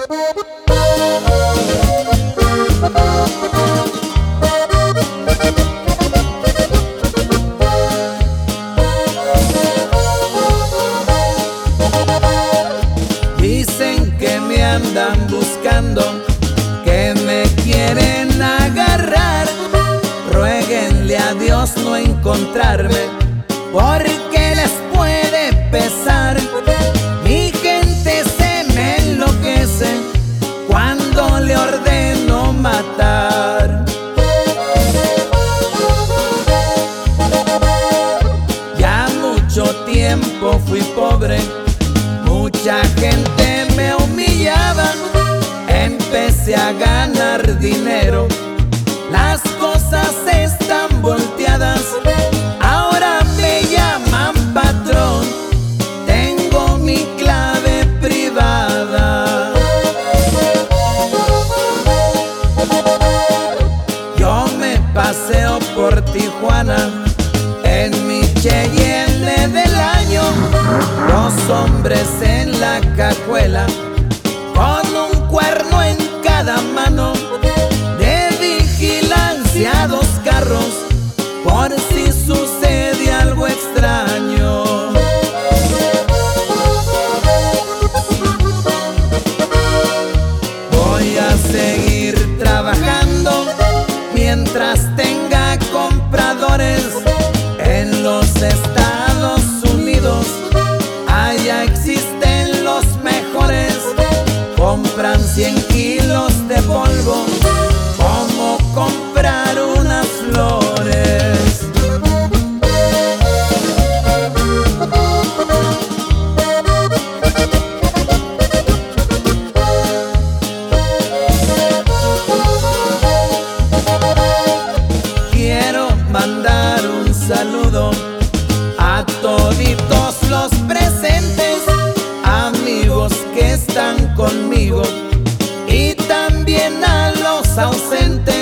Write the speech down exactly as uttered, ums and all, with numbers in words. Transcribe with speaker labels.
Speaker 1: Dicen que me andan buscando, que me quieren agarrar. Ruéguenle a Dios no encontrarme, porque les puede pesar. Mi gente se me enloquece cuando le ordeno matar. Ya mucho tiempo fui pobre, mucha gente me humillaba. Empecé a ganar dinero, las cosas están volteadas. Ahora me llaman patrón, tengo mi clave privada. Yo me paseo por Tijuana en mi Cheyenne del año, dos hombres en la cajuela con un cuerno en cada mano. De vigilancia dos carros por si sucede algo extraño. Voy a seguir trabajando mientras tenga compradores en los Estados Unidos. Allá existen los mejores, compran cien kilos de polvo como comprar unas flores. Quiero mandar un saludo a toditos los presentes, amigos que están conmigo, y también a los ausentes.